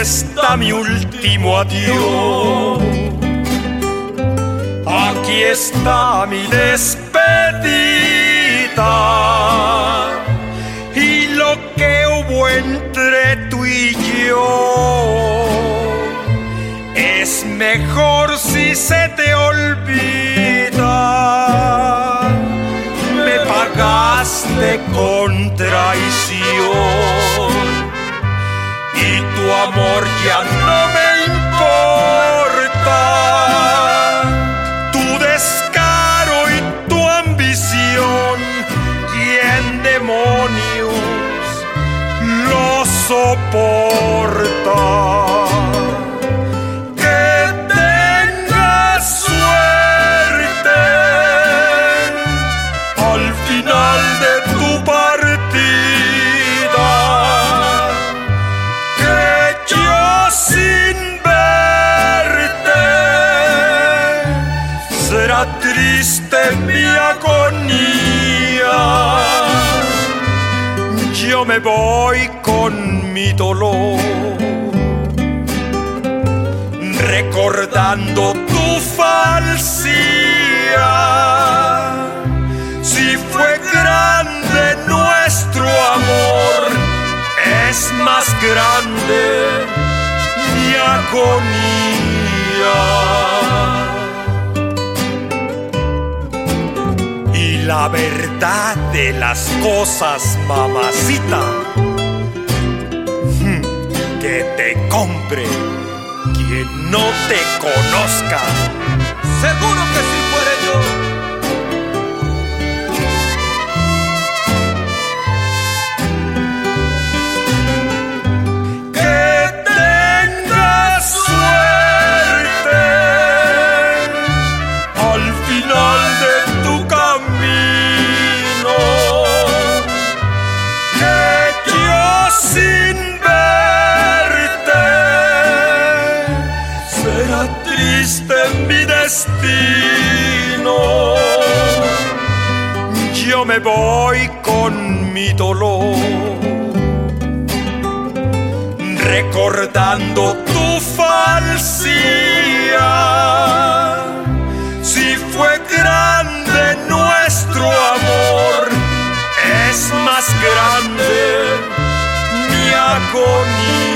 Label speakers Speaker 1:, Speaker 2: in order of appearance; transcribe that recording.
Speaker 1: está mi último adiós. Aquí está mi despedida y lo que hubo entre tú y yo es mejor si se te olvida. Me pagaste con traición y tu amor ya no me importa. Tu descaro y tu ambición, ¿quién demonios lo soporta? Que tengas suerte al final de tu partida, que yo sin verte será triste mi agonía. Yo me voy con mi dolor, recordando tu falsidad. Si fue grande nuestro amor, es más grande mi agonía. Y la verdad de las cosas, mamacita, que te compre quien no te conozca.
Speaker 2: Seguro que si fuera yo.
Speaker 1: Que tengas suerte al final de tu camino, que yo sin verte será triste mi destino. Yo me voy con mi dolor, recordando tu falsidad. Si fue grande nuestro amor, es más grande mi agonía.